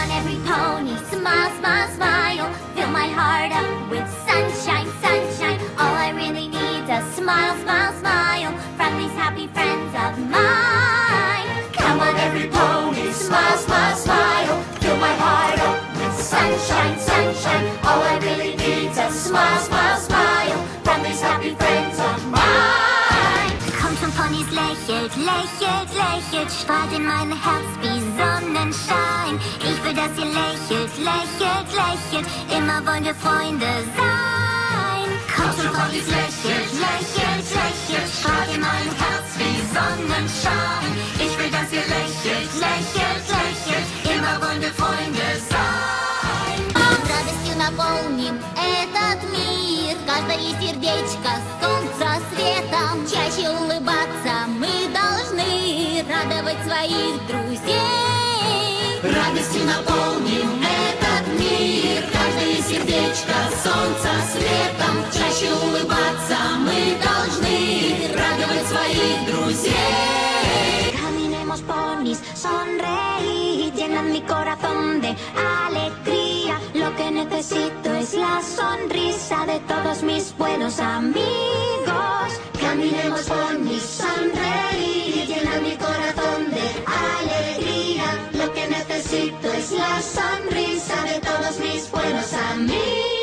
on every pony, smile, smile, smile. Fill my heart up with sunshine, sunshine. All I really need is a smile, smile, smile from these happy friends of mine. Come on every pony, smile, smile, smile. Fill my heart up with sunshine, sunshine. All I really need is a smile, smile, smile from these happy friends of mine. Kommt von Ponys, lächelt, lächelt, lächelt, strahlt in mein Herz wie Sonnenschein. Ich will, dass ihr lächelt, lächelt, lächelt, immer wollen wir Freunde sein. Kommt von Ponys, lächelt, lächelt, lächelt, strahlt in mein Herz wie Sonnenschein. Ich will, dass ihr lächelt, lächelt, lächelt, immer wollen wir Freunde sein. Радостью наполним этот мир, каждое сердечко солнца светом. Чаще улыбаться мы должны, радовать своих друзей. Радостью наполним этот мир, каждое сердечко солнца светом. Чаще улыбаться мы должны, радовать своих друзей. Caminemos ponis, sonreír, llenan mi corazón de alegría. Lo que necesito es la sonrisa de todos mis buenos amigos. Caminemos ponis, sonreír, llenan mi corazón de alegría. Lo que necesito es la sonrisa de todos mis buenos amigos.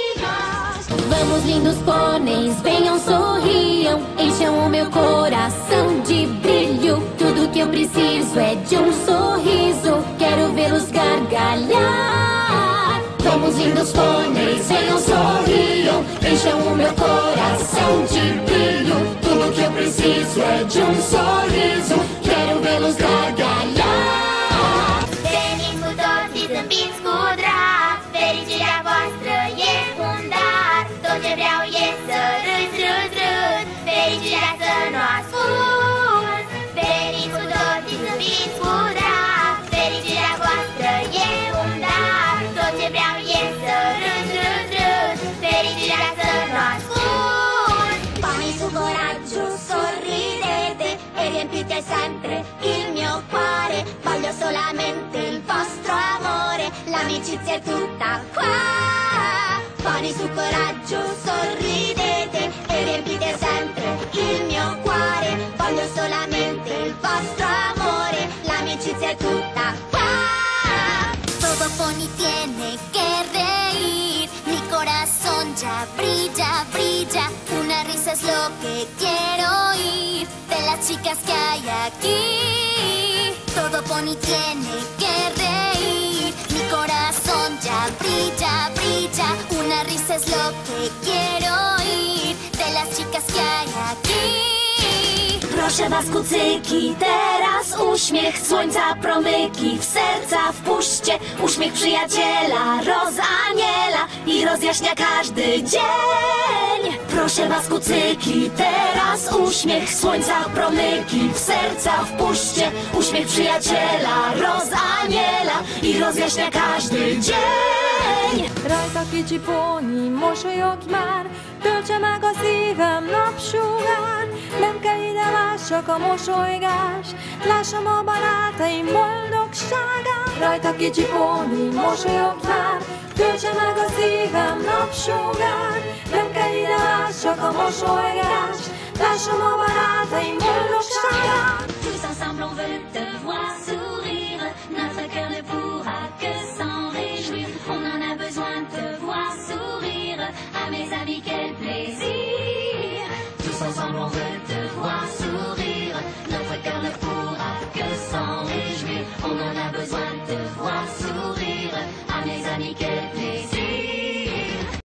Vamos, lindos pôneis, venham, sorriam, encham o meu coração de brilho. Tudo que eu preciso é de um sorriso, quero vê-los gargalhar. Vamos, lindos pôneis, venham, sorriam, encham o meu coração de brilho. Tudo que eu preciso é de um sorriso, quero vê-los gargalhar. Veniți cu toții, zâmbiți cu drag, fericirea voastră e un dar. Tot ce vreau e să râzi, râzi, râzi, fericirea să nu ascund. Veniți cu toții, zâmbiți cu drag, fericirea voastră e un dar. Tot ce vreau e să râzi, râzi, râzi, fericirea să nu ascund. Poni su coraggio, sorridete e riempite sempre il mio cuore. Voglio solamente il vostro amore, l'amicizia è tutta qua. Poni su coraggio, sorridete e riempite sempre il mio cuore. Voglio solamente il vostro amore, l'amicizia è tutta qua. Todo pony tiene que reír, mi corazón ya brilla, brilla. Una risa es lo que quiero oír de las chicas que hay aquí. Todo pony tiene que reír, mi corazón ya brilla, brilla. Una risa es lo que quiero oír de las chicas que hay aquí. Proszę was, kucyki, teraz uśmiech słońca, promyki w serca wpuśćcie. Uśmiech przyjaciela rozaniela i rozjaśnia każdy dzień. Proszę was, kucyki, teraz uśmiech słońca, promyki w serca wpuśćcie. Uśmiech przyjaciela rozaniela i rozjaśnia każdy dzień. Rajta kicsi póni, mosolyogj már, töltse meg a szívem napsugár. Nem kell ide más, csak a mosolygás, lássam a barátaim boldogságát. Rajta kicsi póni, mosolyogj már, töltse meg a szívem napsugár. Nem kell ide más, csak a mosolygás, lássam a barátaim boldogságát. Tous ensemble on veut te voir sourire, notre cœur ne pourra que s'en réjouir. On en a besoin de te voir sourire, à mes amis quel plaisir. Tous ensemble on veut te voir sourire, notre cœur ne pourra que s'en réjouir. On en a besoin de te voir